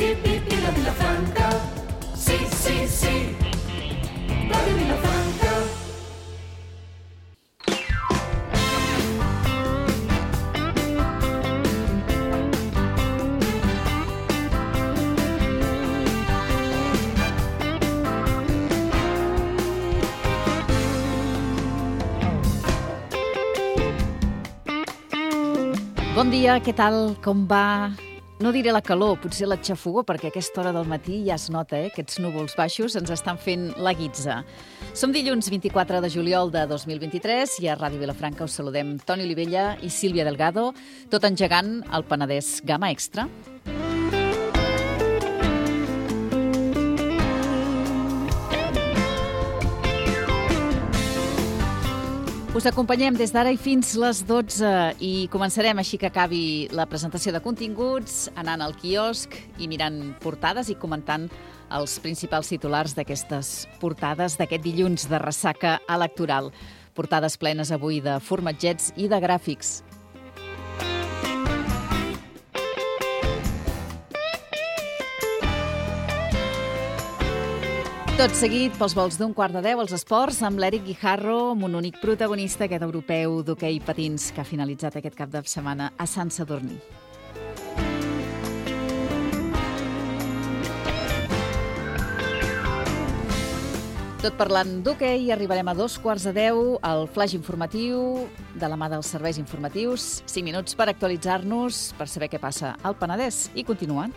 pip, pip, i la Vilafranca. Sí, sí, sí, Ràdio Vilafranca. Bon dia, què tal? Com va? No diré la calor, potser la xafogor, perquè a aquesta hora del matí ja es nota, aquests núvols baixos ens estan fent la guitza. Som dilluns 24 de juliol de 2023 i a Ràdio Vilafranca us saludem Toni Olivella i Sílvia Delgado, tot engegant el Penedès Gamma Extra. Us acompanyem des d'ara i fins les 12 i començarem així que acabi la presentació de continguts, anant al quiosc i mirant portades i comentant els principals titulars d'aquestes portades d'aquest dilluns de ressaca electoral. Portades plenes avui de formatgets i de gràfics. Tot seguit pels vols d'un quart de 10 als esports amb l'Eric Guijarro, amb un únic protagonista, aquest europeu d'hoquei patins que ha finalitzat aquest cap de setmana a Sant Sadurní. Tot parlant d'hoquei, arribarem a 2:15 al flash informatiu de la mà dels serveis informatius. 5 minuts per actualitzar-nos, per saber què passa al Penedès i continuant.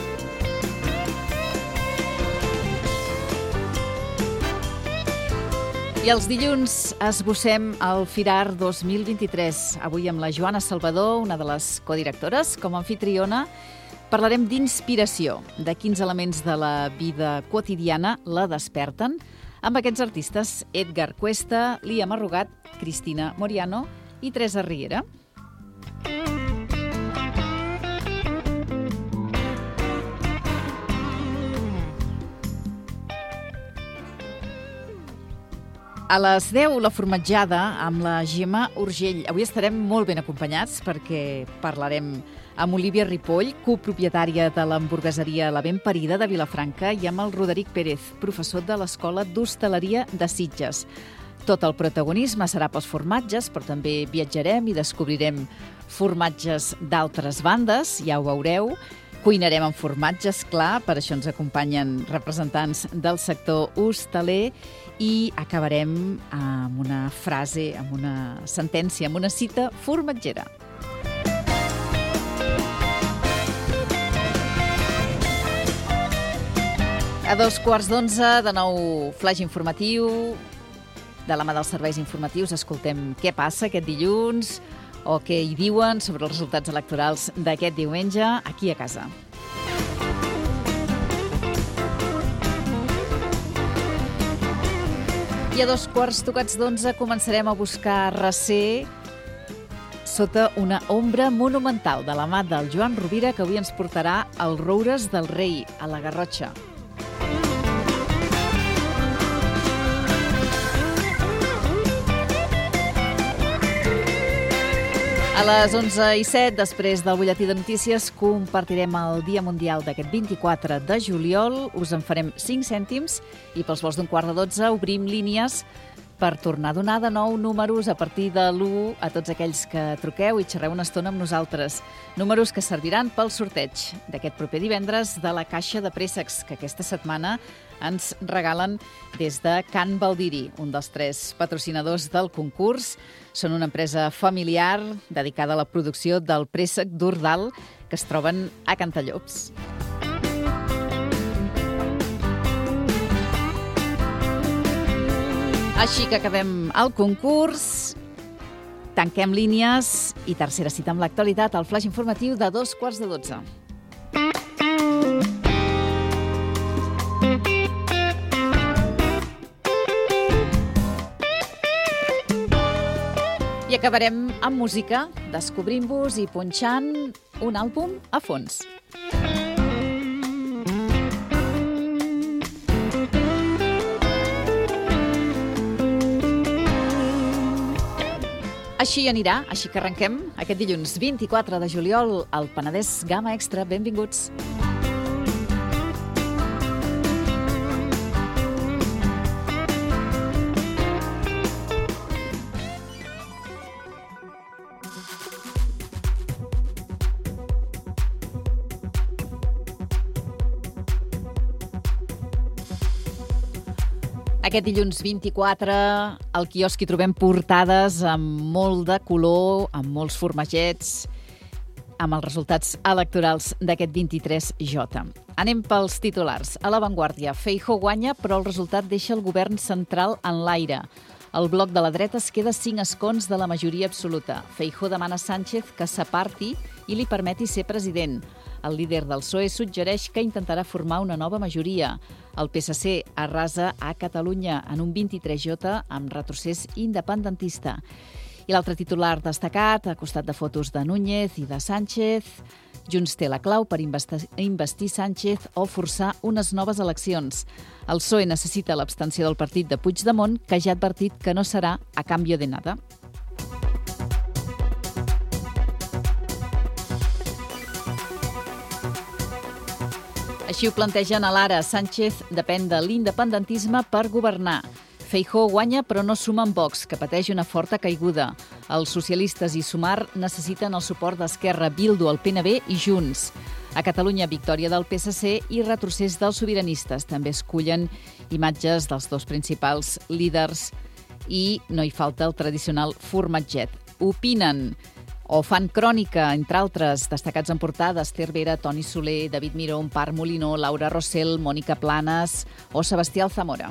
I els dilluns esbossem el Firar 2023. Avui amb la Joana Salvador, una de les codirectores, com a anfitriona, parlarem d'inspiració, de quins elements de la vida quotidiana la desperten, amb aquests artistes Edgar Cuesta, Lia Marrugat, Cristina Moriano i Teresa Riera. A les 10, la formatjada amb la Gemma Urgell. Avui estarem molt ben acompanyats perquè parlarem amb Olivia Ripoll, copropietària de l'hamburgueseria La Ben Parida de Vilafranca, i amb el Roderic Pérez, professor de l'Escola d'Hostaleria de Sitges. Tot el protagonisme serà pels formatges, però també viatjarem i descobrirem formatges d'altres bandes, ja ho veureu. Cuinarem amb formatges, clar, per això ens acompanyen representants del sector hostaler, i acabarem amb una frase, amb una sentència, amb una cita formatgera. A 11:15, de nou flash informatiu. De la mà dels serveis informatius escoltem què passa aquest dilluns o què hi diuen sobre els resultats electorals d'aquest diumenge aquí a casa. I a 11:15 començarem a buscar recer sota una ombra monumental de la mà del Joan Rovira, que avui ens portarà als Roures del Rei, a la Garrotxa. A les 11:07, després del butlletí de notícies, compartirem el Dia Mundial d'aquest 24 de juliol. Us en farem 5 cèntims i pels vols d'un quart de 12 obrim línies per tornar a donar de nou números a partir de l'1 a tots aquells que truqueu i xerreu una estona amb nosaltres. Números que serviran pel sorteig d'aquest proper divendres de la Caixa de Préssecs, que aquesta setmana ens regalen des de Can Baldiri, un dels 3 patrocinadors del concurs. Són una empresa familiar dedicada a la producció del préssec d'Ordal, que es troben a Cantallops. Així que acabem el concurs, tanquem línies i tercera cita amb l'actualitat, al flash informatiu de 11:15. I acabarem amb música, descobrint-vos i punxant un àlbum a fons. Així anirà, així que arrenquem aquest dilluns 24 de juliol al Penedès Gamma Extra. Benvinguts. Aquest dilluns 24 al quiosc hi trobem portades amb molt de color, amb molts formagets, amb els resultats electorals d'aquest 23J. Anem pels titulars. A l'avantguàrdia, Feijóo guanya, però el resultat deixa el govern central en l'aire. El bloc de la dreta es queda 5 escons de la majoria absoluta. Feijóo demana a Sánchez que s'aparti i li permeti ser president. El líder del PSOE suggereix que intentarà formar una nova majoria. El PSC arrasa a Catalunya en un 23J amb retrocés independentista. I l'altre titular destacat, a costat de fotos de Núñez i de Sánchez, Junts té la clau per investir Sánchez o forçar unes noves eleccions. El PSOE necessita l'abstenció del partit de Puigdemont, que ja ha advertit que no serà a canvi de nada. Així ho plantegen a l'Ara. Sánchez depèn de l'independentisme per governar. Feijóo guanya, però no suma amb Vox, que pateix una forta caiguda. Els socialistes i Sumar necessiten el suport d'Esquerra, Bildu, el PNB i Junts. A Catalunya, victòria del PSC i retrocés dels sobiranistes. També escullen imatges dels dos principals líders i no hi falta el tradicional formatget. Opinen o fan crònica, entre altres, destacats en portada, Esther Vera, Toni Soler, David Miró, Empar Molinó, Laura Rossell, Mònica Planes o Sebastià Alzamora.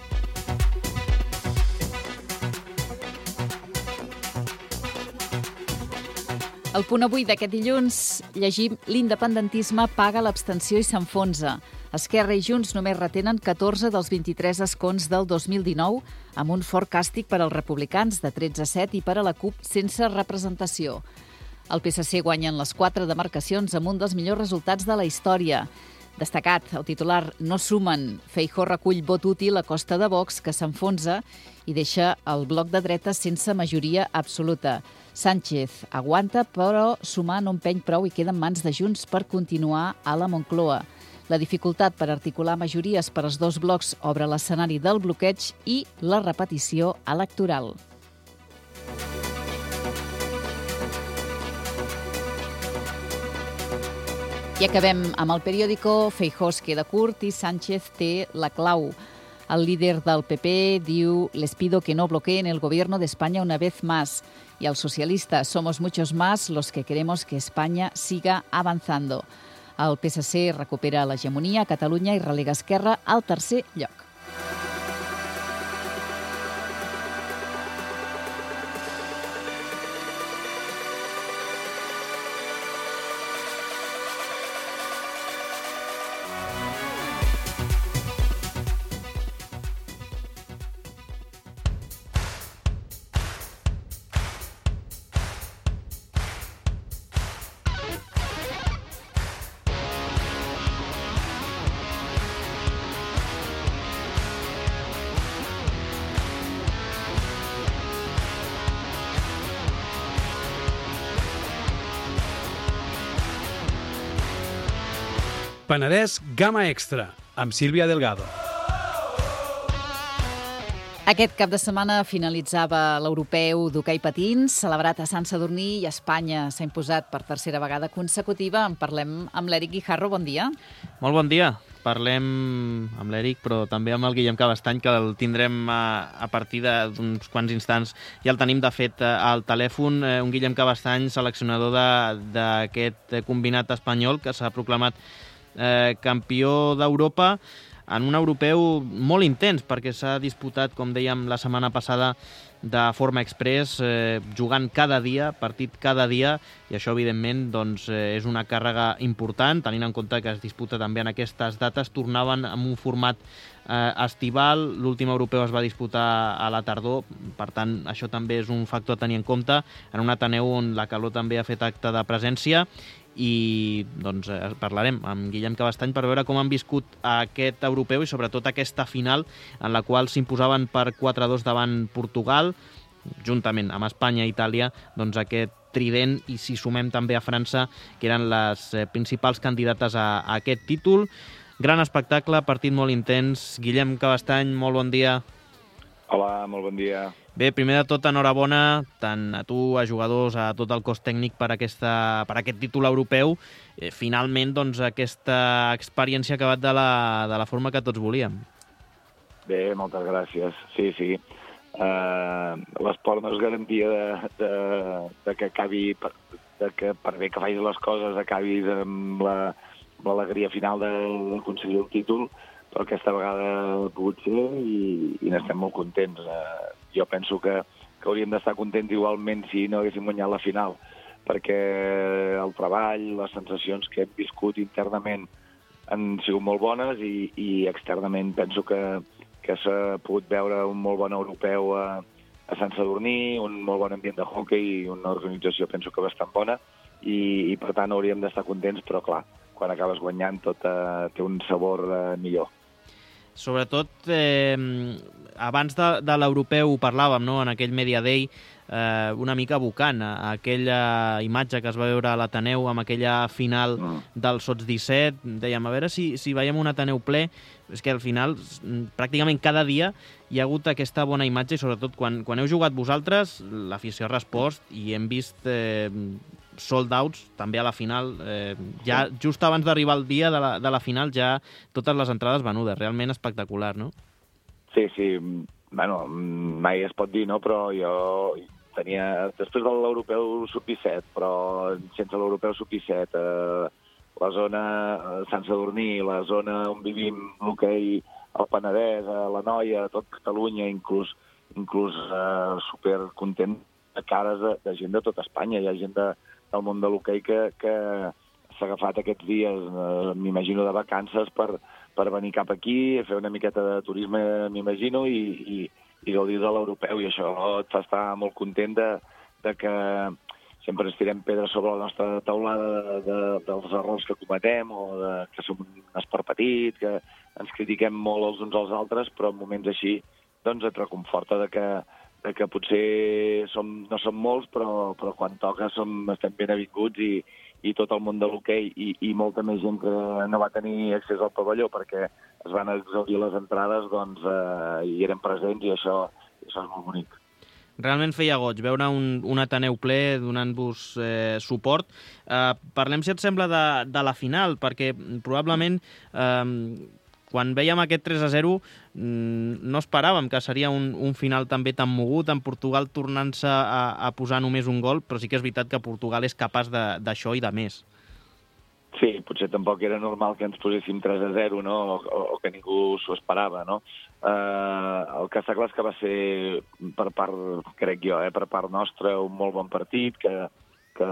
Al Punt Avui d'aquest dilluns llegim l'independentisme paga l'abstenció i s'enfonsa. Esquerra i Junts només retenen 14 dels 23 escons del 2019, amb un fort càstig per als republicans de 13-7 i per a la CUP sense representació. El PSC guanya en les 4 demarcacions amb un dels millors resultats de la història. Destacat, el titular no sumen. Feijóo recull vot útil a costa de Vox, que s'enfonsa i deixa el bloc de dreta sense majoria absoluta. Sánchez aguanta, però sumar no empeny prou i queda en mans de Junts per continuar a la Moncloa. La dificultat per articular majories per als dos blocs obre l'escenari del bloqueig i la repetició electoral. I acabem amb el periòdico. Feijóo es queda curt i Sánchez té la clau. El líder del PP diu: les pido que no bloqueen el gobierno de España una vez más. Y al socialista: somos muchos más los que queremos que España siga avanzando. El PSC recupera l'hegemonia a Catalunya i relega Esquerra al tercer lloc. Penedès Gamma Extra, amb Sílvia Delgado. Aquest cap de setmana finalitzava l'europeu d'hoquei patins, celebrat a Sant Sadurní, i Espanya s'ha imposat per tercera vegada consecutiva. En parlem amb l'Eric Guijarro. Bon dia. Molt bon dia. Parlem amb l'Eric, però també amb el Guillem Cabestany, que el tindrem a partir d'uns quants instants. Ja el tenim, de fet, al telèfon. Un Guillem Cabestany, seleccionador d'aquest combinat espanyol, que s'ha proclamat campió d'Europa en un europeu molt intens, perquè s'ha disputat, com dèiem la setmana passada, de forma express, jugant cada dia, partit cada dia, i això, evidentment, doncs, és una càrrega important, tenint en compte que es disputa també en aquestes dates. Tornaven amb un format estival, l'últim europeu es va disputar a la tardor, per tant, això també és un factor a tenir en compte, en un Ateneu on la calor també ha fet acte de presència, i doncs parlarem amb Guillem Cabestany per veure com han viscut aquest europeu i sobretot aquesta final en la qual s'imposaven per 4-2 davant Portugal, juntament amb Espanya i Itàlia, doncs aquest trident, i si sumem també a França, que eren les principals candidates a aquest títol. Gran espectacle, partit molt intens. Guillem Cabestany, molt bon dia. Hola, molt bon dia. Bé, primer de tot, enhorabona, tant a tu, a jugadors, a tot el cos tècnic per aquest títol europeu. Finalment, doncs, aquesta experiència ha acabat de la forma que tots volíem. Bé, moltes gràcies. Sí, sí. L'esport no és garantia de que acabi, de que per bé que facis les coses acabis amb l'alegria final d'aconseguir el títol, però aquesta vegada ha pogut ser i n'estem molt contents. Jo penso que hauríem d'estar contents igualment si no haguéssim guanyat la final, perquè el treball, les sensacions que hem viscut internament han sigut molt bones i externament penso que s'ha pogut veure un molt bon europeu a Sant Sadurní, un molt bon ambient de hoquei i una organització penso que bastant bona i per tant hauríem d'estar contents, però clar, quan acabes guanyant tot té un sabor millor. Sobretot, abans de l'europeu ho parlàvem, no?, en aquell Media Day, una mica evocant aquella imatge que es va veure a l'Ateneu amb aquella final del Sots 17. Dèiem, a veure si veiem un Ateneu ple. És que al final, pràcticament cada dia hi ha hagut aquesta bona imatge i sobretot quan heu jugat vosaltres, l'afició ha respost i hem vist sold outs també a la final. Ja just abans d'arribar el dia de la final ja totes les entrades venudes. Realment espectacular, no? Sí, sí. Bueno, mai es pot dir, no? Però jo tenia, després de l'europeu sub-17, però sense l'europeu sub-17, la zona Sant Sadurní, la zona on vivim l'hoquei, el Penedès, la Noia, tot Catalunya, inclús supercontent de cares de gent de tot Espanya. Hi ha gent del món de l'hoquei que s'ha agafat aquests dies, m'imagino, de vacances per venir cap aquí, fer una miqueta de turisme, m'imagino, i gaudir de l'europeu, i això et fa estar molt content de que sempre ens tirem pedres sobre la nostra taulada dels errors que cometem o que som un esport petit, que ens critiquem molt els uns als altres, però en moments així doncs et reconforta de que potser no som molts, però quan toca estem ben avinguts i tot el món de l'hoquei i molta més gent que no va tenir accés al pavelló perquè es van exhaurir les entrades, doncs hi eren presents i això és molt bonic. Realment feia goig veure un Ateneu ple donant-vos suport. Parlem, si et sembla, de la final, perquè probablement quan veiem aquest 3-0 no esperàvem que seria un final també tan mogut, en Portugal tornant-se a posar només un gol, però sí que és veritat que Portugal és capaç d'això i de més. Sí, potser tampoc era normal que ens poséssim 3-0, no? O que ningú s'ho esperava, no? El que està clar és que va ser, per part, crec jo, per part nostra, un molt bon partit, que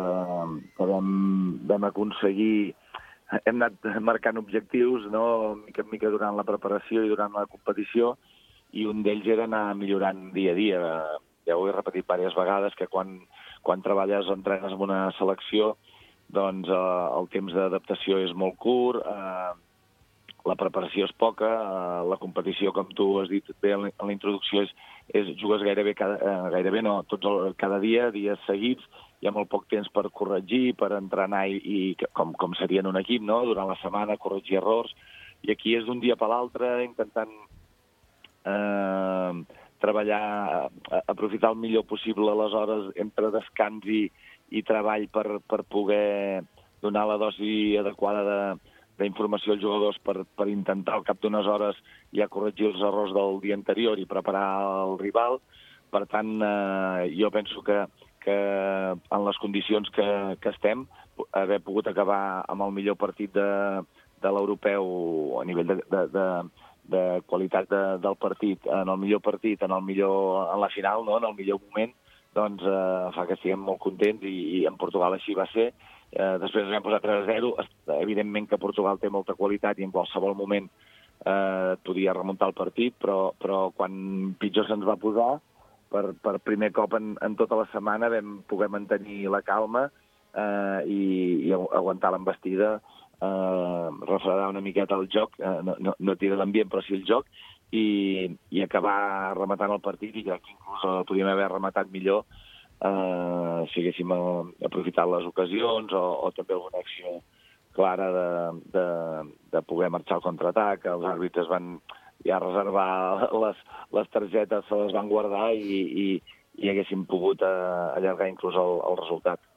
vam aconseguir. Hem anat marcant objectius, no?, mica en mica durant la preparació i durant la competició, i un d'ells era anar millorant dia a dia. Ja ho he repetit diverses vegades, que quan treballes o entrenes en una selecció, doncs el temps d'adaptació és molt curt, la preparació és poca, la competició, com tu has dit bé en la introducció, jugues cada dia, dies seguits, hi ha molt poc temps per corregir, per entrenar i com seria en un equip, no?, durant la setmana, corregir errors, i aquí és d'un dia per l'altre intentant treballar, aprofitar el millor possible les hores entre descans i treball per poder donar la dosi adequada d'informació als jugadors per intentar al cap d'unes hores ja corregir els errors del dia anterior i preparar el rival. Per tant, jo penso que en les condicions que estem, haver pogut acabar amb el millor partit de l'europeu a nivell de qualitat del partit, en el millor partit, en la final, no?, en el millor moment, doncs fa que estiguem molt contents i en Portugal així va ser. Després ens vam posar 3-0. Evidentment que Portugal té molta qualitat i en qualsevol moment podia remuntar el partit, però quan pitjor se'ns va posar, per primer cop en tota la setmana vam poder mantenir la calma i aguantar l'embestida, refredar una miqueta el joc, no tirar l'ambient, però sí el joc, i acabar rematant el partit, i crec que inclús podíem haver rematat millor si haguéssim aprofitat les ocasions o també alguna acció clara de poder marxar al contraatac. Els àrbitres van ja reservar les targetes, se les van guardar i haguéssim pogut allargar inclús el resultat.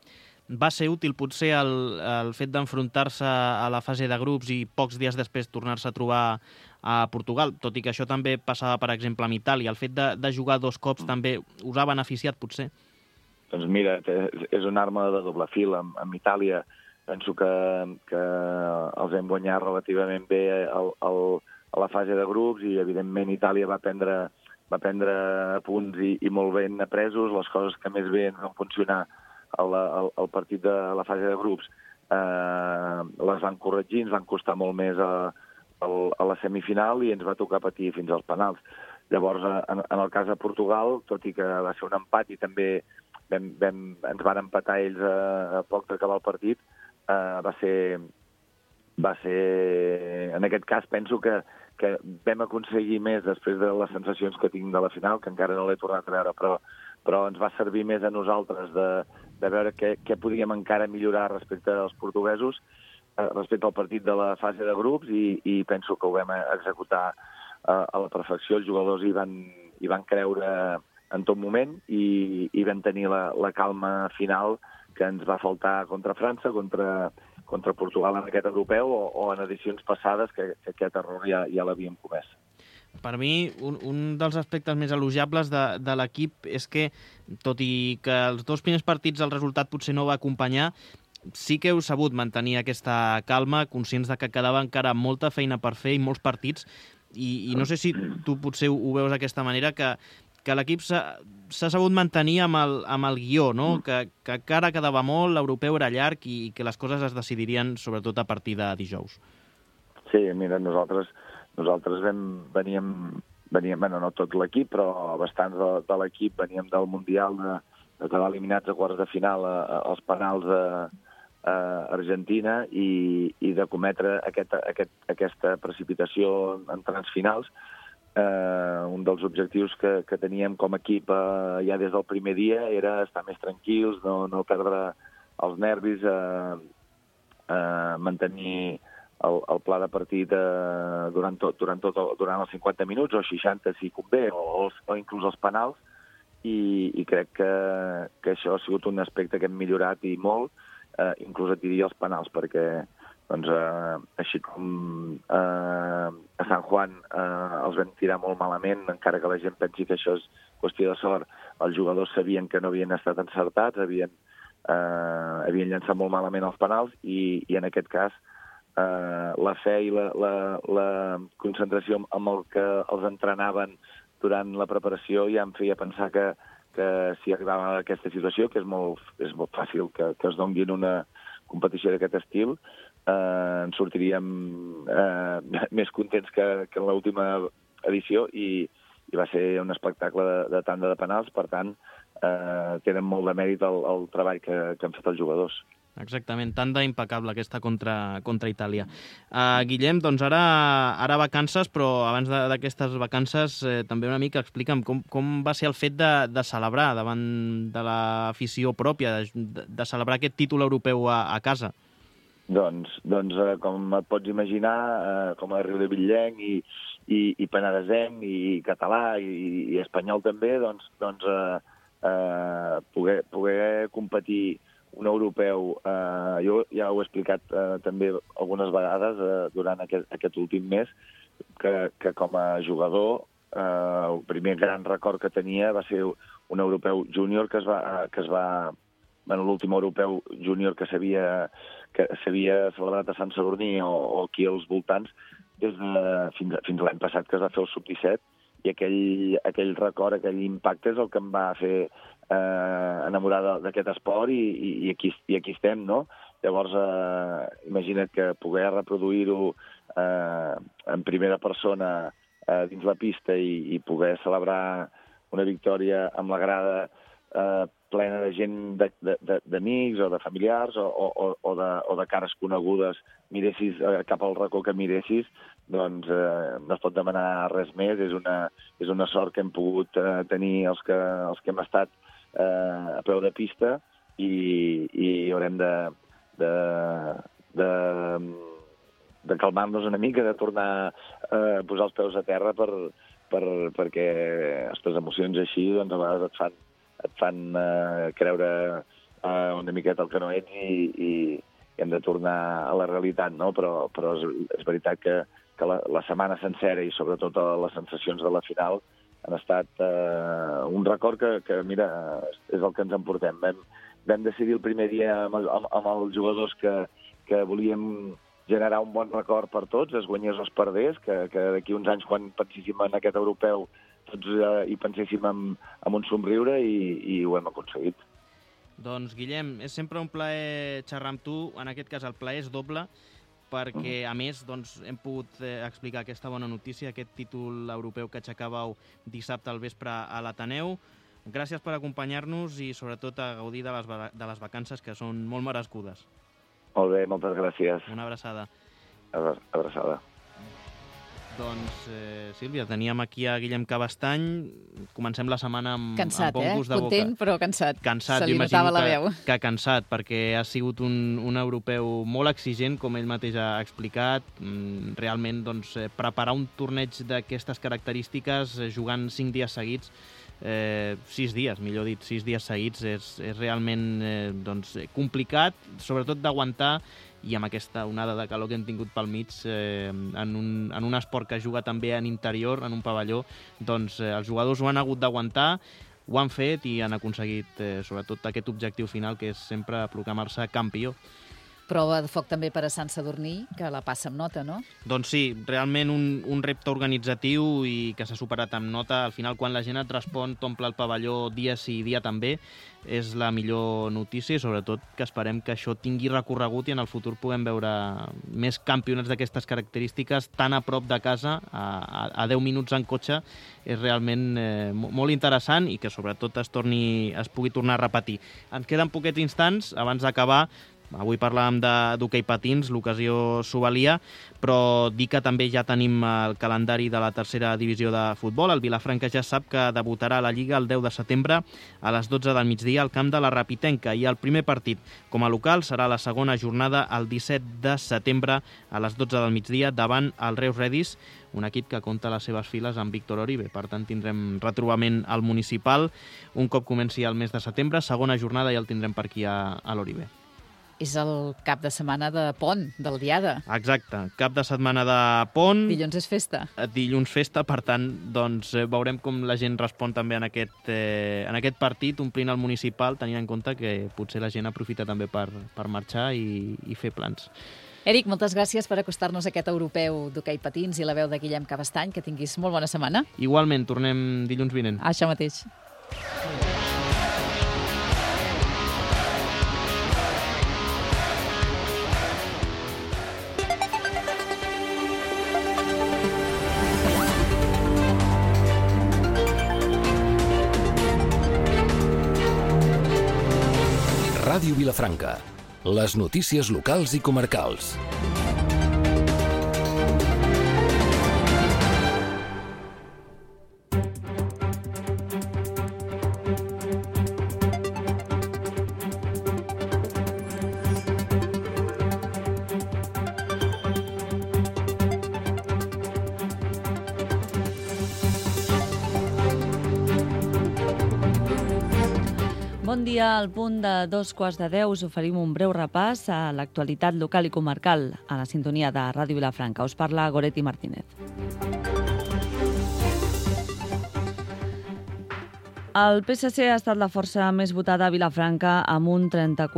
va ser útil potser el fet d'enfrontar-se a la fase de grups i pocs dies després tornar-se a trobar a Portugal, tot i que això també passava, per exemple, amb Itàlia. El fet de jugar 2 cops també us ha beneficiat, potser? Doncs mira, és una arma de doble fil. Amb Itàlia penso que els hem guanyat relativament bé a la fase de grups i, evidentment, Itàlia va prendre punts i molt ben apresos. Les coses que més bé ens van funcionar al partit de la fase de grups les van corregir, ens van costar molt més a la semifinal i ens va tocar patir fins als penals. Llavors, en el cas de Portugal, tot i que va ser un empat i també ens van empatar ells a poc d'acabar el partit, va ser... En aquest cas, penso que vam aconseguir més després de les sensacions que tinc de la final, que encara no l'he tornat a veure, però ens va servir més a nosaltres de veure què podíem encara millorar respecte als portuguesos, respecte al partit de la fase de grups, i penso que ho vam executar a la perfecció. Els jugadors hi van creure en tot moment i vam tenir la calma final que ens va faltar contra França, contra Portugal en aquest europeu o en edicions passades que aquest error ja l'havíem comès. Per mi, un dels aspectes més elogiables de l'equip és que, tot i que els 2 primers partits el resultat potser no va acompanyar, sí que heu sabut mantenir aquesta calma, conscients de que quedava encara molta feina per fer i molts partits, i no sé si tu potser ho veus d'aquesta manera, que l'equip s'ha sabut mantenir amb el guió, no? Que encara quedava molt, l'europeu era llarg i que les coses es decidirien sobretot a partir de dijous. Sí, mira, nosaltres veníem, bueno, no tot l'equip, però bastants de l'equip veníem del Mundial de quedar eliminats a quarts de final als penals a Argentina i de cometre aquesta precipitació en trams finals. Un dels objectius que teníem com a equip ja des del primer dia era estar més tranquils, no perdre els nervis, mantenir el pla de partit durant els 50 minuts o 60 si convé, o inclús els penals, i crec que això ha sigut un aspecte que hem millorat i molt, inclús et diria els penals, perquè doncs, així com a Sant Juan els vam tirar molt malament, encara que la gent pensi que això és qüestió de sort, els jugadors sabien que no havien estat encertats, havien llançat molt malament els penals, i en aquest cas la fe i la concentració amb el que els entrenaven durant la preparació ja em feia pensar que si arribava a aquesta situació, que és molt fàcil que es doni en una competició d'aquest estil, ens sortiríem més contents que en l'última edició, i va ser un espectacle de tanda de penals. Per tant, tenen molt de mèrit el treball que han fet els jugadors. Exactament, tanda impecable aquesta contra Itàlia. Guillem, doncs ara vacances, però abans d'aquestes vacances també una mica explica'm com va ser el fet de celebrar davant de l'afició pròpia, de celebrar aquest títol europeu a casa. Doncs com et pots imaginar, com a riudebitllenc i penedesenc i català i espanyol també, poder competir un europeu, jo ja ho he explicat també algunes vegades durant aquest últim mes, que com a jugador el primer gran record que tenia va ser un europeu júnior que es va l'últim europeu júnior que s'havia celebrat a Sant Sadurní o aquí als voltants fins l'any passat, que es va fer el sub-17, i aquell record, aquell impacte és el que em va fer enamorar d'aquest esport, i aquí estem, no? Llavors, imagina't que poder reproduir-ho en primera persona dins la pista i poder celebrar una victòria amb la grada plena de gent, d'amics o de familiars o de cares conegudes, miressis cap al racó que miressis, doncs no es pot demanar res més. És una sort que hem pogut tenir els que hem estat a peu de pista, i haurem de calmar-nos una mica, de tornar a posar els peus a terra perquè les emocions així doncs a vegades et fan creure una miqueta el que no ets i hem de tornar a la realitat, no? Però és veritat que la setmana sencera i sobretot les sensacions de la final han estat un record que mira, és el que ens emportem. Vam decidir el primer dia amb els jugadors que volíem generar un bon record per tots, es guanyés o es perdés, que d'aquí uns anys, quan penséssim en aquest europeu, tots hi penséssim amb un somriure i ho hem aconseguit. Doncs, Guillem, és sempre un plaer xerrar amb tu. En aquest cas, el plaer és doble, perquè, a més, doncs, hem pogut explicar aquesta bona notícia, aquest títol europeu que aixecàveu dissabte al vespre a l'Ateneu. Gràcies per acompanyar-nos i, sobretot, a gaudir de les vacances, que són molt merescudes. Molt bé, moltes gràcies. Una abraçada. Abraçada. Doncs, Sílvia, teníem aquí a Guillem Cabestany. Comencem la setmana amb bon gust de boca. Content, però cansat. Cansat, se li notava la veu. Que cansat, perquè ha sigut un europeu molt exigent, com ell mateix ha explicat. Realment, doncs, preparar un torneig d'aquestes característiques jugant 5 dies seguits, 6 dies, millor dit, 6 dies seguits, és realment complicat, sobretot d'aguantar, i amb aquesta onada de calor que hem tingut pel mig, en un esport que juga també en interior, en un pavelló, doncs els jugadors ho han hagut d'aguantar, ho han fet i han aconseguit sobretot aquest objectiu final, que és sempre proclamar-se campió. Prova de foc també per a Sant Sadurní, que la passa amb nota, no? Doncs sí, realment un repte organitzatiu i que s'ha superat amb nota. Al final, quan la gent et respon, t'omple el pavelló dia sí, dia també, és la millor notícia i sobretot que esperem que això tingui recorregut i en el futur puguem veure més campionats d'aquestes característiques tan a prop de casa, a 10 minuts en cotxe. És realment molt interessant i que sobretot es pugui tornar a repetir. Ens queden poquets instants abans d'acabar. Avui parlàvem d'hoquei patins, l'ocasió s'ho valia, però dir que també ja tenim el calendari de la tercera divisió de futbol. El Vilafranca ja sap que debutarà a la Lliga el 10 de setembre a les 12 del migdia al camp de la Rapitenca, i el primer partit com a local serà la segona jornada el 17 de setembre a les 12 del migdia davant el Reus Redis, un equip que compta a les seves files amb Víctor Oribe. Per tant, tindrem retrobament al municipal un cop comenci el mes de setembre. Segona jornada ja el tindrem per aquí a l'Oribe. És el cap de setmana de pont, del Diada. Exacte, cap de setmana de pont. Dilluns és festa. Dilluns festa, per tant, doncs, veurem com la gent respon també en aquest partit, omplint el municipal, tenint en compte que potser la gent aprofita també per marxar i fer plans. Eric, moltes gràcies per acostar-nos a aquest europeu d'hoquei patins i la veu de Guillem Cabestany. Que tinguis molt bona setmana. Igualment, tornem dilluns vinent. Això mateix. Ràdio Vilafranca. Les notícies locals i comarcals. Bon dia, al punt de 2:15 us oferim un breu repàs a l'actualitat local i comarcal a la sintonia de Ràdio Vilafranca. Us parla Goretti Martínez. El PSC ha estat la força més votada a Vilafranca amb un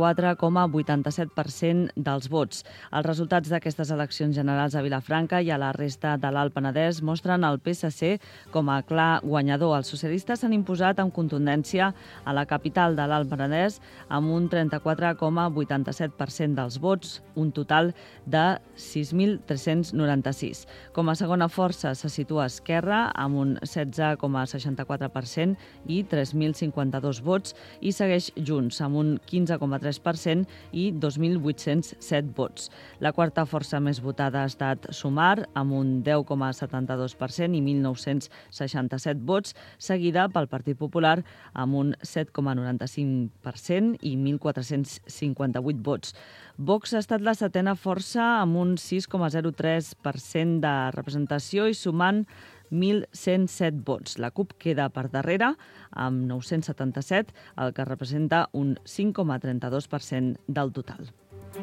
34,87% dels vots. Els resultats d'aquestes eleccions generals a Vilafranca i a la resta de l'Alt Penedès mostren el PSC com a clar guanyador. Els socialistes s'han imposat amb contundència a la capital de l'Alt Penedès amb un 34,87% dels vots, un total de 6.396. Com a segona força se situa Esquerra amb un 16,64% i 3.052 vots, i segueix Junts amb un 15,3% i 2.807 vots. La quarta força més votada ha estat Sumar amb un 10,72% i 1.967 vots, seguida pel Partit Popular amb un 7,95% i 1.458 vots. Vox ha estat la setena força amb un 6,03% de representació i sumant 1.107 vots. La CUP queda per darrere, amb 977, el que representa un 5,32% del total.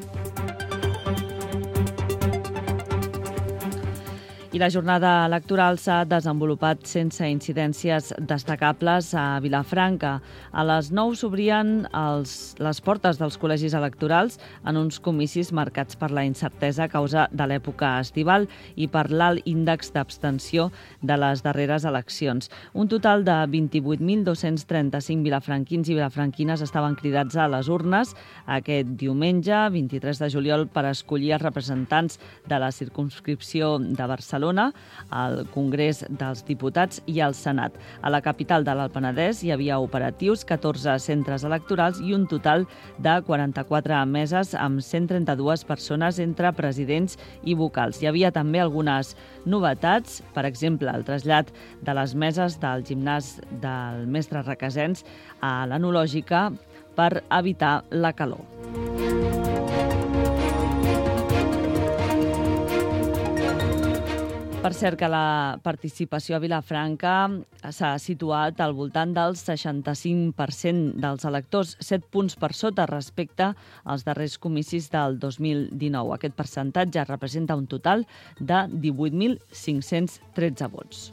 I la jornada electoral s'ha desenvolupat sense incidències destacables a Vilafranca. A les 9 s'obrien les portes dels col·legis electorals en uns comicis marcats per la incertesa a causa de l'època estival i per l'alt índex d'abstenció de les darreres eleccions. Un total de 28.235 vilafranquins i vilafranquines estaven cridats a les urnes aquest diumenge, 23 de juliol, per escollir els representants de la circumscripció de Barcelona, al Congrés dels Diputats i al Senat. A la capital de l'Alt Penedès hi havia operatius, 14 centres electorals i un total de 44 meses amb 132 persones entre presidents i vocals. Hi havia també algunes novetats, per exemple, el trasllat de les meses del gimnàs del Mestre Requesens a l'Enològica per evitar la calor. Per cert, que la participació a Vilafranca s'ha situat al voltant del 65% dels electors, 7 punts per sota respecte als darrers comicis del 2019. Aquest percentatge representa un total de 18.513 vots.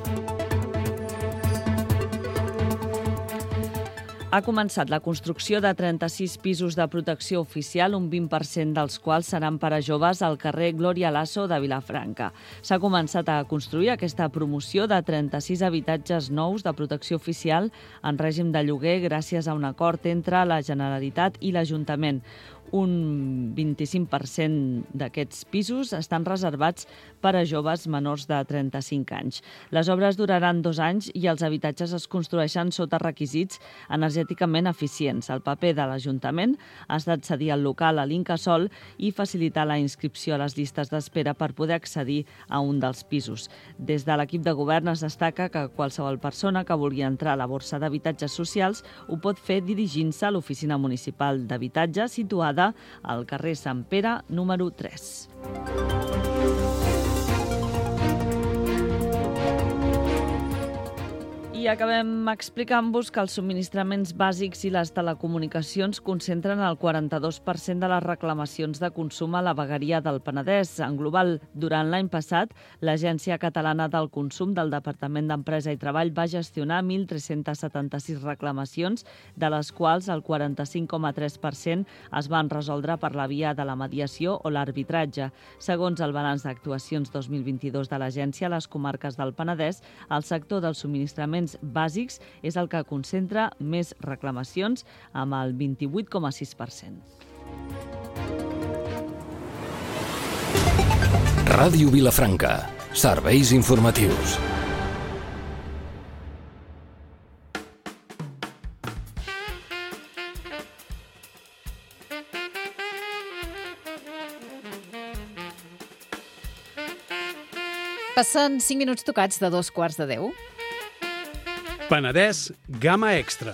Ha començat la construcció de 36 pisos de protecció oficial, un 20% dels quals seran per a joves al carrer Glòria Lasso de Vilafranca. S'ha començat a construir aquesta promoció de 36 habitatges nous de protecció oficial en règim de lloguer gràcies a un acord entre la Generalitat i l'Ajuntament. Un 25% d'aquests pisos estan reservats per a joves menors de 35 anys. Les obres duraran 2 anys i els habitatges es construeixen sota requisits energèticament eficients. El paper de l'Ajuntament ha estat cedir el local a l'Incasòl i facilitar la inscripció a les llistes d'espera per poder accedir a un dels pisos. Des de l'equip de govern es destaca que qualsevol persona que vulgui entrar a la borsa d'habitatges socials ho pot fer dirigint-se a l'Oficina Municipal d'Habitatge situada al carrer Sant Pere, número 3. I acabem explicant-vos que els subministraments bàsics i les telecomunicacions concentren el 42% de les reclamacions de consum a la vegueria del Penedès. En global, durant l'any passat, l'Agència Catalana del Consum del Departament d'Empresa i Treball va gestionar 1.376 reclamacions, de les quals el 45,3% es van resoldre per la via de la mediació o l'arbitratge. Segons el balanç d'actuacions 2022 de l'agència, a les comarques del Penedès, el sector dels subministraments bàsics és el que concentra més reclamacions, amb el 28,6%. Ràdio Vilafranca. Serveis informatius. Passen 5 minuts tocats de 2:15. Penedès Gamma Extra.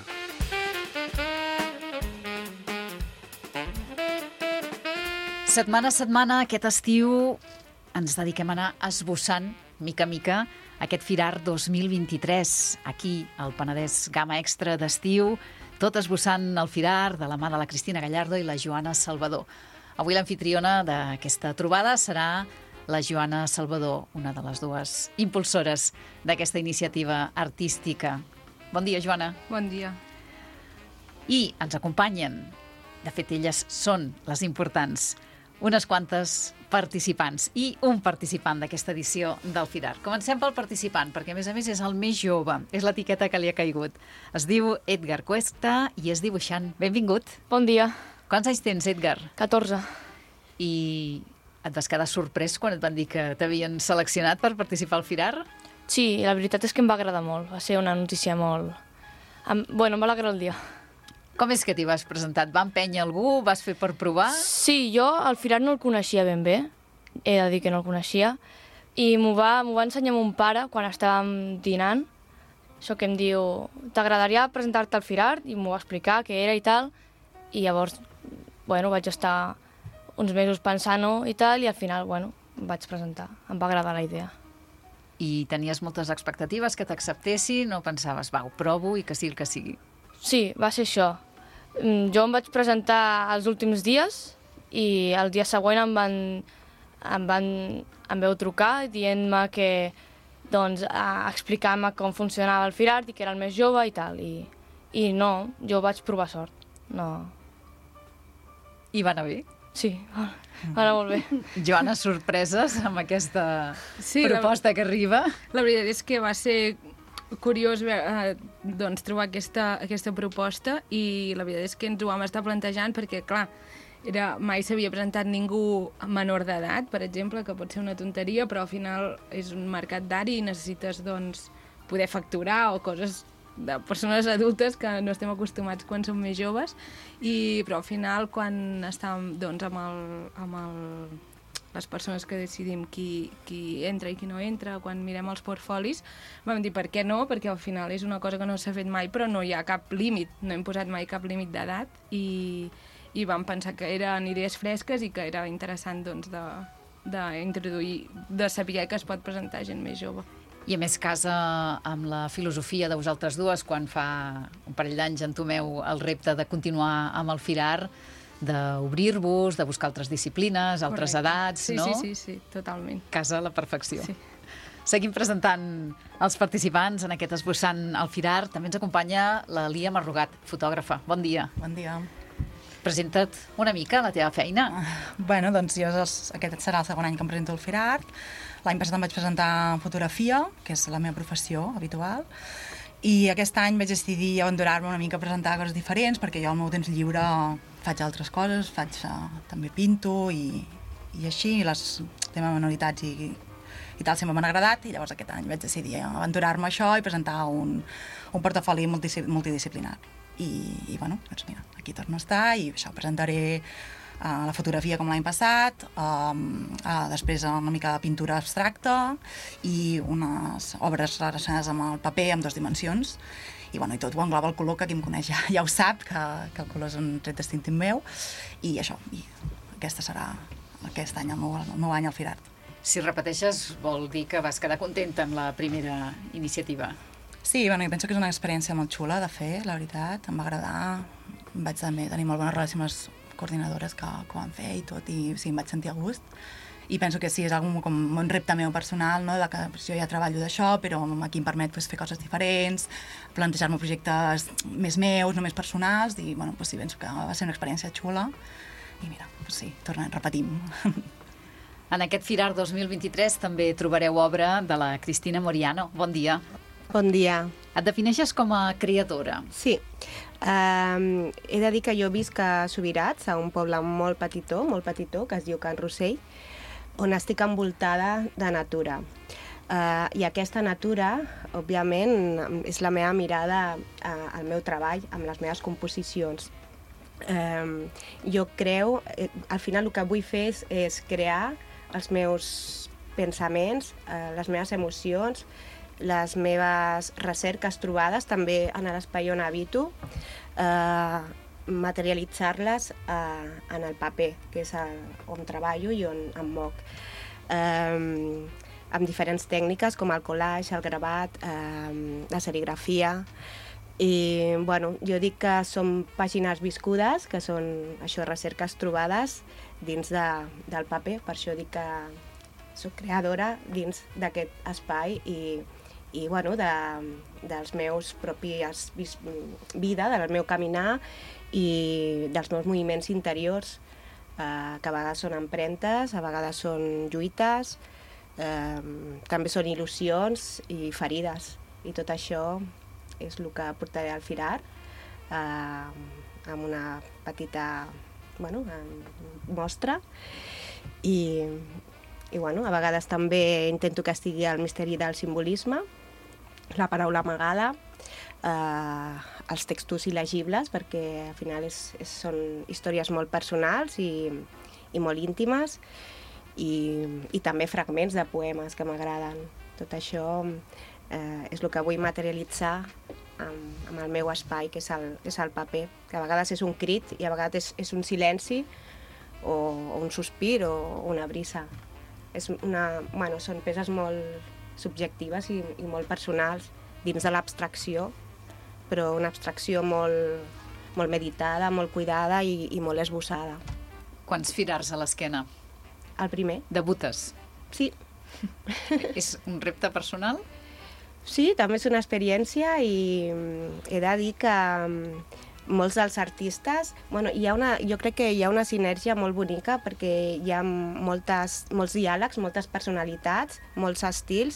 Setmana a setmana, aquest estiu, ens dediquem a anar esbossant, mica a mica, aquest Firar 2023. Aquí, al Penedès Gamma Extra d'estiu, tot esbossant el Firar de la mà de la Cristina Gallardo i la Joana Salvador. Avui l'anfitriona d'aquesta trobada serà la Joana Salvador, una de les dues impulsores d'aquesta iniciativa artística. Bon dia, Joana. Bon dia. I ens acompanyen, de fet, elles són les importants, unes quantes participants i un participant d'aquesta edició del Firar. Comencem pel participant, perquè a més és el més jove, és l'etiqueta que li ha caigut. Es diu Edgar Cuesta i és dibuixant. Benvingut. Bon dia. Quants anys tens, Edgar? 14. I et vas quedar sorprès quan et van dir que t'havien seleccionat per participar al Firar? Sí, la veritat és que em va agradar molt. Va ser una notícia molt... em va alegrar el dia. Com és que t'hi vas presentar? Et va empènyer algú? Vas fer per provar? Sí, jo al Firar no el coneixia ben bé. He de dir que no el coneixia. I m'ho va ensenyar mon pare quan estàvem dinant. Això que em diu, t'agradaria presentar-te al Firar? I m'ho va explicar què era i tal. I llavors, vaig estar uns mesos pensant-ho i tal, i al final, em vaig presentar. Em va agradar la idea. I tenies moltes expectatives que t'acceptessin o pensaves, va, ho provo i que sigui el que sigui? Sí, va ser això. Jo em vaig presentar els últims dies i el dia següent em veu trucar dient-me que, doncs, explicant-me com funcionava el FIRART i que era el més jove i tal. I no, jo vaig provar sort. No. I va anar bé? Sí, va anar molt bé. Joana, sorpreses amb aquesta proposta que arriba? La veritat és que va ser curiós doncs, trobar aquesta proposta i la veritat és que ens ho vam estar plantejant perquè, clar, mai s'havia presentat ningú menor d'edat, per exemple, que pot ser una tonteria, però al final és un mercat d'ara i necessites doncs, poder facturar o coses de persones adultes que no estem acostumats quan som més joves, però al final quan estàvem doncs, amb les persones que decidim qui entra i qui no entra, quan mirem els portfolis, vam dir per què no, perquè al final és una cosa que no s'ha fet mai, però no hi ha cap límit, no hem posat mai cap límit d'edat i vam pensar que eren idees fresques i que era interessant doncs, d'introduir, de saber que es pot presentar gent més jove. I a més casa amb la filosofia de vosaltres dues, quan fa un parell d'anys entomeu el repte de continuar amb el FIRART, d'obrir-vos, de buscar altres disciplines, altres edats, sí, no? Sí, totalment. Casa a la perfecció. Sí. Seguim presentant els participants en aquest esbossant al FIRART. També ens acompanya la Lia Marrugat, fotògrafa. Bon dia. Bon dia. Presenta't una mica la teva feina. Bueno, doncs jo aquest serà el segon any que em presento al FIRART. L'any passat em vaig presentar fotografia, que és la meva professió habitual, i aquest any vaig decidir aventurar-me una mica a presentar coses diferents, perquè jo al meu temps lliure faig altres coses, també pinto i així, les temes manualitats i tal sempre m'han agradat, i llavors aquest any vaig decidir aventurar-me a això i presentar un portafoli multidisciplinar. I bueno, doncs mira, aquí torno a estar i això, presentaré la fotografia com l'any passat, després una mica de pintura abstracta i unes obres relacionades amb el paper amb 2 dimensions. I tot ho engloba el color, que qui em coneix ja ho sap, que el color és un tret distintiu meu. I això, aquest serà aquest any el meu any al FIRART. Si repeteixes, vol dir que vas quedar contenta amb la primera iniciativa. Sí, jo penso que és una experiència molt xula de fer, la veritat. Em va agradar, vaig també tenir molt bona relació amb les coordinadores que ho van fer i tot, i sí, em vaig sentir a gust. I penso que sí, és com un repte meu personal, no? Que jo ja treballo d'això, però aquí em permet fer coses diferents, plantejar-me projectes més meus, no més personals, i sí, penso que va ser una experiència xula. I mira, sí, repetim. En aquest FIRART 2023 també trobareu obra de la Cristina Moriano. Bon dia. Bon dia. Et defineixes com a creadora? Sí. He de dir que jo visc a Subirats, a un poble molt petitó, que es diu Can Rossell, on estic envoltada de natura. I aquesta natura, òbviament, és la meva mirada al meu treball, amb les meves composicions. Jo creo, al final el que vull fer és crear els meus pensaments, les meves emocions, les meves recerques trobades també en l'espai on habito, materialitzar-les en el paper, que és on treballo i on em moc. Amb diferents tècniques com el collage, el gravat, la serigrafia. I jo dic que són pàgines viscudes, que són això, recerques trobades dins del paper, per això dic que soc creadora dins d'aquest espai i dels meus propis vida, del meu caminar i dels meus moviments interiors, que a vegades són empremtes, a vegades són lluites, també són il·lusions i ferides. I tot això és el que portaré al FIRART, amb una petita mostra. I a vegades també intento que estigui el misteri del simbolisme, la paraula amagada, els textos il·legibles, perquè al final són històries molt personals i molt íntimes, i també fragments de poemes que m'agraden. Tot això és el que vull materialitzar amb el meu espai, que és el paper, que a vegades és un crit i a vegades és un silenci o un sospir o una brisa. Són peces molt subjectives i molt personals dins de l'abstracció, però una abstracció molt meditada, molt cuidada i molt esbossada. Quants firars a l'esquena? El primer. Debutes? Sí. És un repte personal? Sí, també és una experiència i he de dir que molts dels artistes... jo crec que hi ha una sinergia molt bonica perquè hi ha molts diàlegs, moltes personalitats, molts estils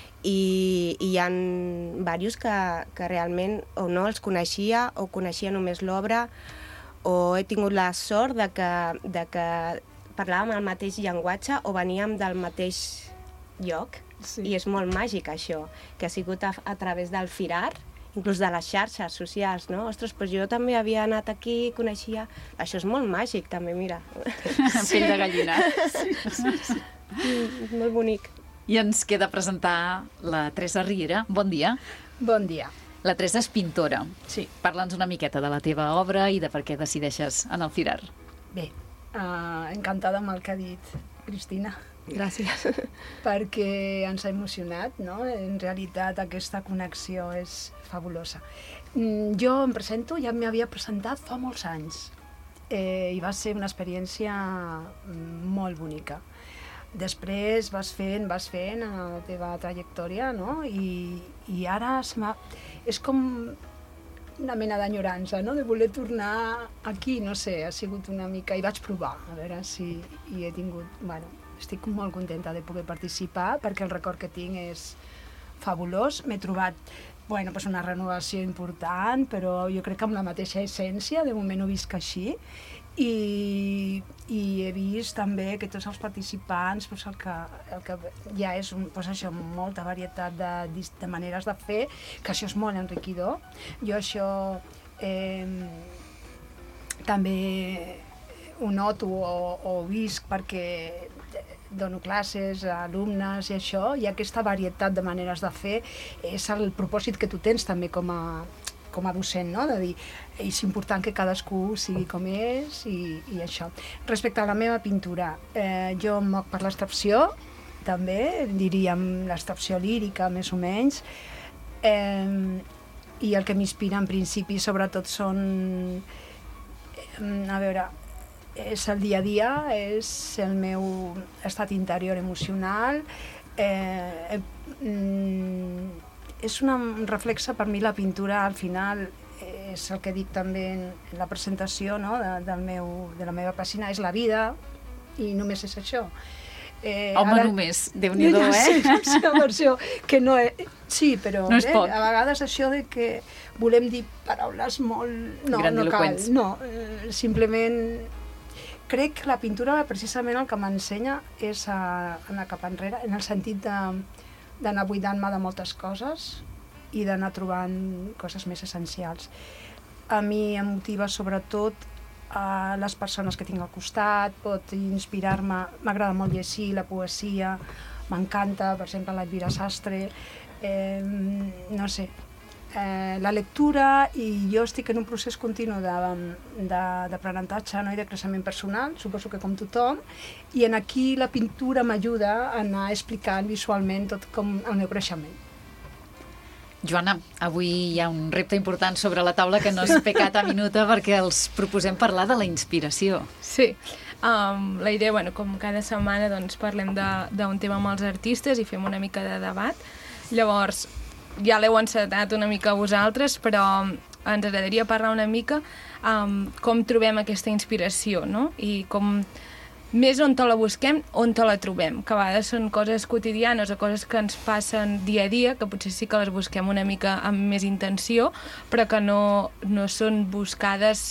i hi ha diversos que realment o no els coneixia o coneixia només l'obra o he tingut la sort de que parlàvem el mateix llenguatge o veníem del mateix lloc. Sí. I és molt màgic això, que ha sigut a través del firar, inclús de les xarxes socials, no? Ostres, doncs jo també havia anat aquí, coneixia... Això és molt màgic, també, mira. Pell de gallina. Sí. Molt bonic. I ens queda presentar la Teresa Riera. Bon dia. Bon dia. La Teresa és pintora. Sí. Parla'ns una miqueta de la teva obra i de per què decideixes anar al firar. Bé, encantada amb el que ha dit Cristina. Gràcies. Perquè ens ha emocionat, no? En realitat aquesta connexió és fabulosa. Jo em presento, ja m'havia presentat fa molts anys i va ser una experiència molt bonica. Després vas fent en la teva trajectòria, no? I ara és com una mena d'enyorança, no? De voler tornar aquí, no sé, ha sigut una mica... I vaig provar, a veure si hi he tingut... Bueno, estic molt contenta de poder participar perquè el record que tinc és fabulós. M'he trobat una renovació important, però jo crec que amb la mateixa essència, de moment ho visc així, i he vist també que tots els participants, el que ja és molta varietat de maneres de fer, que això és molt enriquidor. Jo això també ho noto o visc perquè dono classes a alumnes i això, i aquesta varietat de maneres de fer és el propòsit que tu tens també com a docent, no? De dir, és important que cadascú sigui com és i això. Respecte a la meva pintura, jo em moc per l'abstracció, també, diríem l'abstracció lírica, més o menys, i el que m'inspira en principi sobretot són, és el dia a dia, és el meu estat interior emocional, és un reflexe per mi. La pintura al final és el que dic també en la presentació, no? de la meva pàgina, és la vida i només és això. Només, Déu-n'hi-do, que no sí, però no a vegades això de que volem dir paraules molt... No cal, no, simplement crec que la pintura precisament el que m'ensenya és a anar cap enrere, en el sentit d'anar buidant-me de moltes coses i d'anar trobant coses més essencials. A mi em motiva sobretot a les persones que tinc al costat, pot inspirar-me, m'agrada molt llegir la poesia, m'encanta, per exemple, l'Elvira Sastre, no sé, la lectura, i jo estic en un procés continu d'aprenentatge, no? I de creixement personal, suposo que com tothom, i en aquí la pintura m'ajuda a anar explicant visualment tot com el meu creixement. Joana, avui hi ha un repte important sobre la taula que no és pecata minuta perquè els proposem parlar de la inspiració. Sí, la idea, com cada setmana parlem d'un tema amb els artistes i fem una mica de debat. Llavors, ja l'heu encetat una mica vosaltres, però ens agradaria parlar una mica com trobem aquesta inspiració, no? I com més on te la busquem, on te la trobem, que a vegades són coses quotidianes o coses que ens passen dia a dia, que potser sí que les busquem una mica amb més intenció, però que no són buscades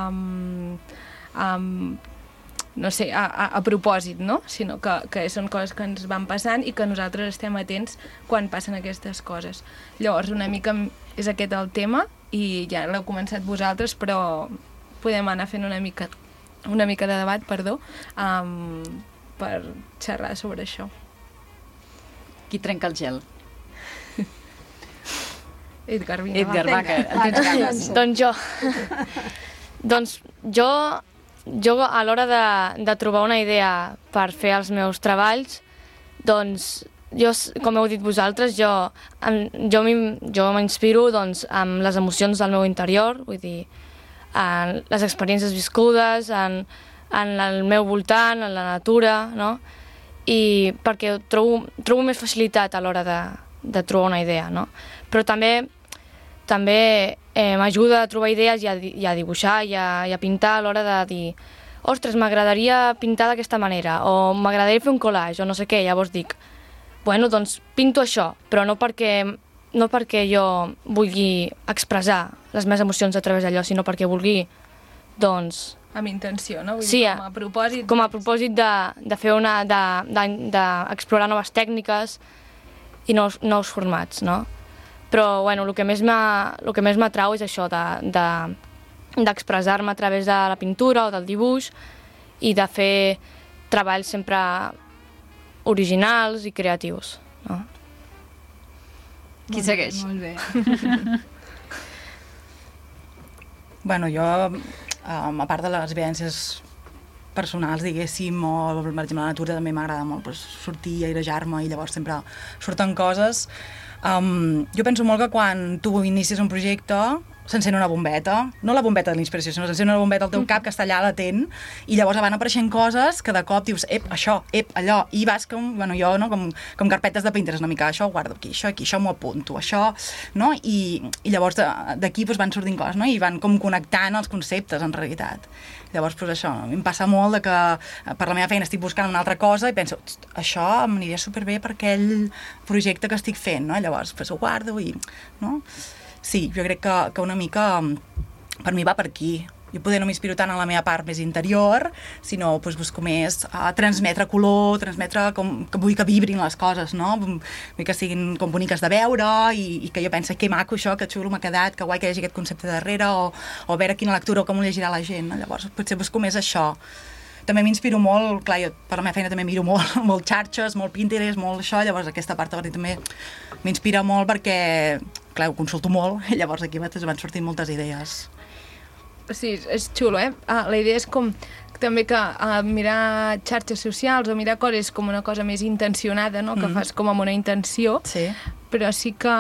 no sé, a propòsit, no? Sinó que són coses que ens van passant i que nosaltres estem atents quan passen aquestes coses. Llavors, una mica és aquest el tema, i ja l'heu començat vosaltres, però podem anar fent una mica de debat, per xerrar sobre això. Qui trenca el gel? Edgar Vaca, en tens ganes. Doncs jo a l'hora de trobar una idea per fer els meus treballs, doncs jo, com heu dit vosaltres, jo m'inspiro doncs, amb les emocions del meu interior, vull dir, en les experiències viscudes, en el meu voltant, en la natura, no? I perquè trobo més facilitat a l'hora de trobar una idea, no? Però també m'ajuda a trobar idees i a dibuixar i a pintar a l'hora de dir ostres, m'agradaria pintar d'aquesta manera o m'agradaria fer un collage o no sé què, llavors dic bueno, doncs pinto això, però no perquè jo vulgui expressar les meves emocions a través d'allò, sinó perquè vulgui, doncs... Amb intenció, no? Vull sí, dir, com a propòsit. Com a propòsit de fer d'explorar noves tècniques i nous formats, no? Però, bueno, el que més m'atrau és això, d'expressar-me a través de la pintura o del dibuix i de fer treballs sempre originals i creatius, no? Qui segueix? Molt bé. Bueno, jo, a part de les vivències personals, diguéssim, o per exemple la natura també m'agrada molt sortir, airejar-me i llavors sempre surten coses. Jo penso molt que quan tu inicies un projecte s'encén una bombeta, no la bombeta de l'inspiració, sinó s'encén una bombeta al teu cap que està allà latent i llavors van apareixent coses que de cop dius, això, allò, i vas com, bueno, jo, no, com carpetes de Pinterest una mica, això ho guardo aquí, això m'ho apunto, això, no? I llavors d'aquí van sortint coses, no? I van com connectant els conceptes, en realitat. Llavors, això, a mi em passa molt de que per la meva feina estic buscant una altra cosa i penso, això m'aniria superbé per aquell projecte que estic fent, no? Llavors, ho guardo i, no? Sí, jo crec que una mica per mi va per aquí. Jo poder no m'inspiro tant en la meva part més interior, sinó busco més transmetre color, transmetre que vull que vibrin les coses, no? Vull que siguin com boniques de veure i que jo penso que maco això, que xulo m'ha quedat, que guai que hi hagi aquest concepte darrere o veure quina lectura o com ho llegirà la gent, no? Llavors potser busco més això. També m'inspiro molt, clar, jo per la meva feina també miro molt xarxes, molt Pinterest, molt això, llavors aquesta part també m'inspira molt perquè, clar, ho consulto molt i llavors aquí van sortint moltes idees. Sí, és xulo, eh? La idea és com també que mirar xarxes socials o mirar coses com una cosa més intencionada, no? Que fas com amb una intenció, sí. Però sí que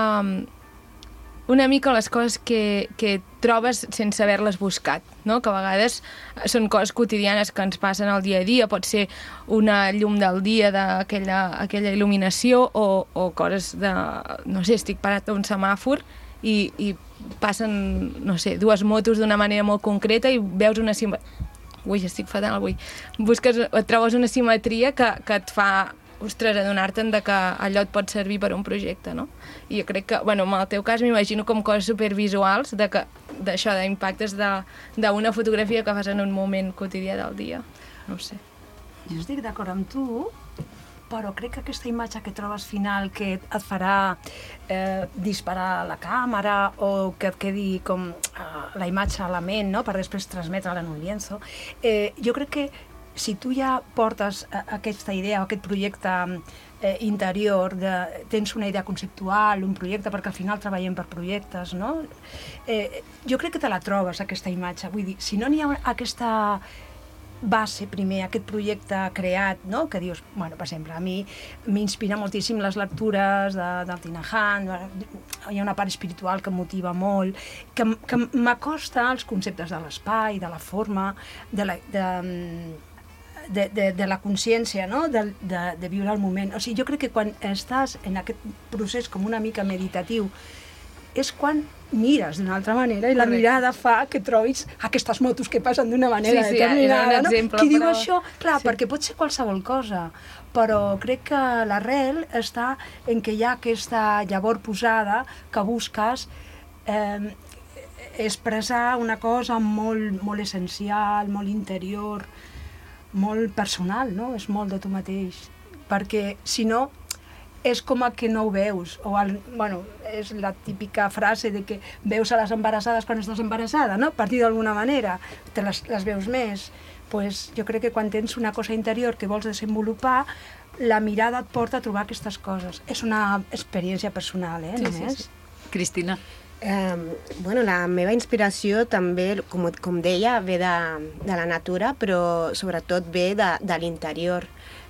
una mica les coses que trobes sense haver-les buscat, no? Que a vegades són coses quotidianes que ens passen al dia a dia, pot ser una llum del dia d'aquella il·luminació o coses de, no sé, estic parat a un semàfor i passen, no sé, dues motos d'una manera molt concreta i veus una simetria. Ui, estic fatal avui. Et trobes una simetria que et fa, ostres, adonar-te'n que allò et pot servir per un projecte, no? I jo crec que, bueno, en el teu cas m'imagino com coses supervisuals d'això, d'impactes d'una fotografia que fas en un moment quotidià del dia. No ho sé. Jo estic d'acord amb tu, però crec que aquesta imatge que trobes final que et farà disparar la càmera o que et quedi com la imatge a la ment, no? Per després transmetre-la en un lienzo, jo crec que si tu ja portes aquesta idea o aquest projecte interior, tens una idea conceptual, un projecte, perquè al final treballem per projectes, no? Jo crec que te la trobes, aquesta imatge. Vull dir, si no n'hi ha aquesta base primer, aquest projecte creat, no? Que dius, bueno, per exemple, a mi m'inspira moltíssim les lectures del Tina Han, hi ha una part espiritual que em motiva molt, que m'acosta als conceptes de l'espai, de la forma, de la consciència, no? De viure el moment. O sigui, jo crec que quan estàs en aquest procés com una mica meditatiu, és quan mires d'una altra manera i la mirada fa que trobis aquestes motos que passen d'una manera determinada. És un exemple, Qui diu això? Clar, perquè pot ser qualsevol cosa, però crec que l'arrel està en què hi ha aquesta llavor posada que busques expressar una cosa molt, molt essencial, molt interior, molt personal, no? És molt de tu mateix, perquè si no és com que no ho veus, bueno, és la típica frase de que veus a les embarassades quan estàs embarassada, no? Per dir d'alguna manera, les veus més. Pues jo crec que quan tens una cosa interior que vols desenvolupar, la mirada et porta a trobar aquestes coses. És una experiència personal, només. Sí. Cristina? Bueno, la meva inspiració també, com deia, ve de la natura, però sobretot ve de l'interior.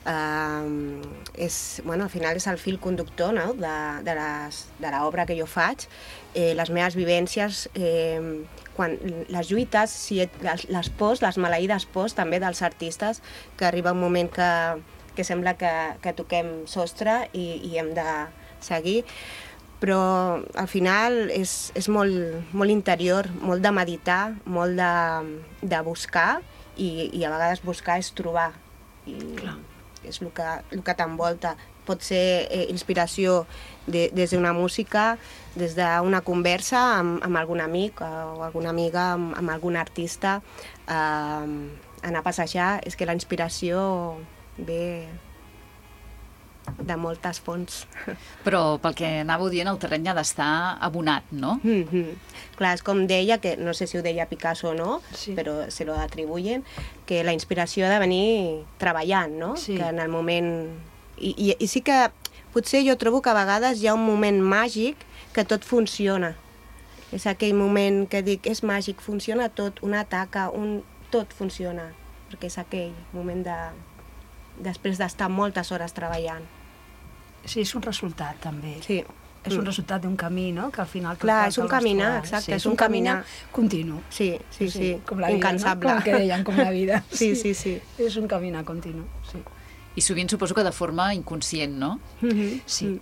Bueno, al final és el fil conductor, no?, de l'obra que jo faig. Les meves vivències, quan les lluites, les pors, les maleïdes pors també dels artistes, que arriba un moment que sembla que toquem sostre i hem de seguir, però al final és molt interior, molt de meditar, molt de buscar, i a vegades buscar és trobar. Clar. És el que t'envolta. Pot ser inspiració des d'una música, des d'una conversa amb algun amic o alguna amiga, amb algun artista, anar a passejar. És que la inspiració ve de moltes fonts. Però pel que anàveu dient, el terreny ha d'estar abonat, no? Clar, és com deia, que no sé si ho deia Picasso o no, però se lo atribuyen, que la inspiració ha de venir treballant, no? Que en el moment... I sí que potser jo trobo que a vegades hi ha un moment màgic que tot funciona. És aquell moment que dic, és màgic, funciona tot, una taca, tot funciona, perquè és aquell moment després d'estar moltes hores treballant. Sí, és un resultat, també. Sí. És un resultat d'un camí, no?, que al final... Clar, és un caminar, exacte, és un caminar continu. Sí, com la vida, incansable. No? Com que deien, com la vida. Sí. És un caminar continu, sí. I sovint suposo que de forma inconscient, no? Sí.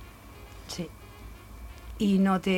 I no té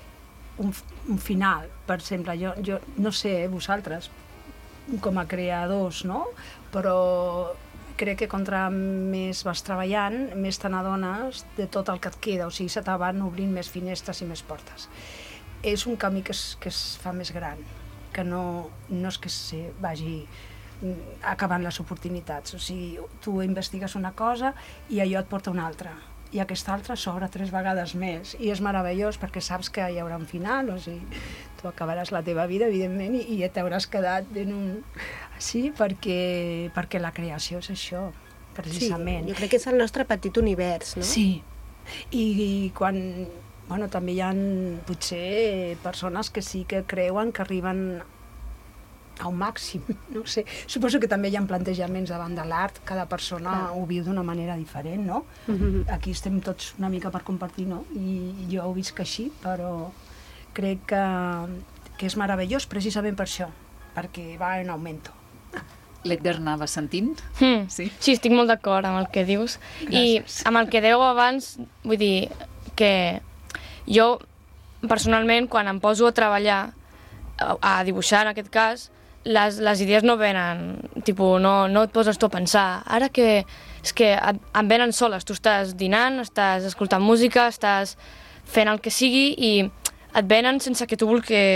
un final. Per exemple, jo no sé, vosaltres, com a creadors, no?, però crec que contra més vas treballant, més te n'adones de tot el que et queda, o sigui, se te van obrint més finestres i més portes. És un camí que es fa més gran, que no és que se vagi acabant les oportunitats, o sigui, tu investigues una cosa i allò et porta una altra, i aquesta altra s'obre 3 vegades més, i és meravellós perquè saps que hi haurà un final, o sigui, tu acabaràs la teva vida, evidentment, i ja t'hauràs quedat en un... Sí, perquè la creació és això, precisament. Sí, jo crec que és el nostre petit univers, no? Sí, i quan... Bueno, també hi ha potser persones que sí que creuen que arriben a un màxim, no sé. Suposo que també hi ha plantejaments davant de l'art, cada persona ho viu d'una manera diferent, no? Aquí estem tots una mica per compartir, no? I jo ho visc així, però crec que és meravellós precisament per això, perquè va en augmento. L'Edgar anava sentint? Sí, estic molt d'acord amb el que dius. Gràcies. I amb el que dèieu abans, vull dir que jo, personalment, quan em poso a treballar, a dibuixar en aquest cas, les idees no venen, tipus, no et poses tu a pensar. Ara que és que em venen soles, tu estàs dinant, estàs escoltant música, estàs fent el que sigui i et venen sense que tu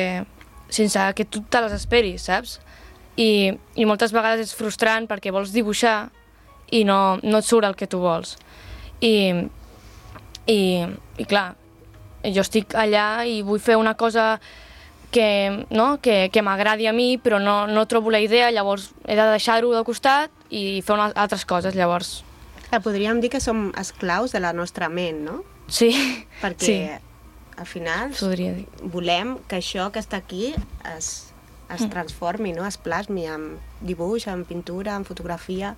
te les esperis, saps? I moltes vegades és frustrant perquè vols dibuixar i no et surt el que tu vols. I clar, jo estic allà i vull fer una cosa que m'agradi a mi, però no trobo la idea, llavors he de deixar-ho de costat i fer altres coses, llavors. Podríem dir que som esclaus de la nostra ment, no? Sí. Perquè al final volem que això que està aquí es transformi, no? Es plasmi en dibuix, en pintura, en fotografia.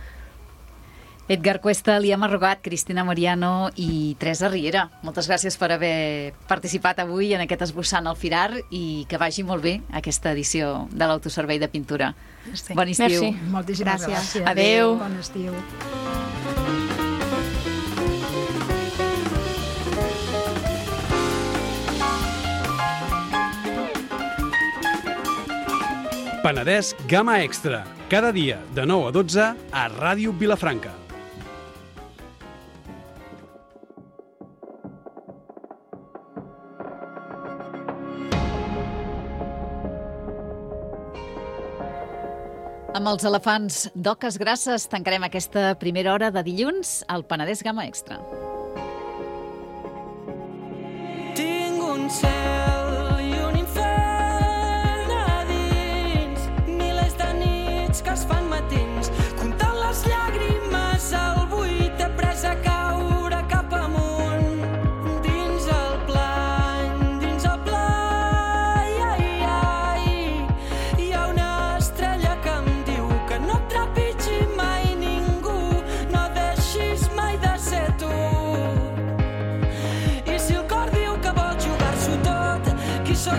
Edgar Cuesta, Liam Arrugat, Cristina Mariano i Teresa Riera. Moltes gràcies per haver participat avui en aquest Esbossant al Firar i que vagi molt bé aquesta edició de l'Autoservei de Pintura. Sí. Bon estiu. Merci. Moltíssimes gràcies. Adéu. Bon estiu. Penedès Gamma Extra. Cada dia de 9 a 12 a Ràdio Vilafranca. Amb els elefants d'Oques Grasses tancarem aquesta primera hora de dilluns al Penedès Gamma Extra. Tinc un cel i un infern a dins, milers de nits que es fan matins, comptant les llàgrimes al buit, he pres a caure cap amunt, dins el plany, dins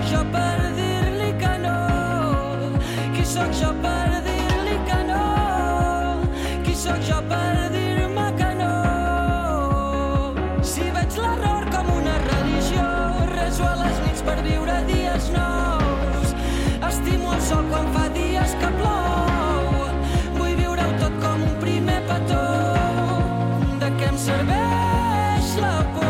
jo per dir-li que no? Qui sóc jo per dir-li que no? Qui sóc jo per dir-me que no? Si veig l'error com una religió, reso a les nits per viure dies nous. Estimo el sol quan fa dies que plou. Vull viure-ho tot com un primer petó. De què em serveix la por?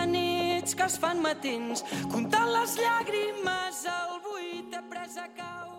Que es fan matins, comptant les llàgrimes, el buit de presa cau.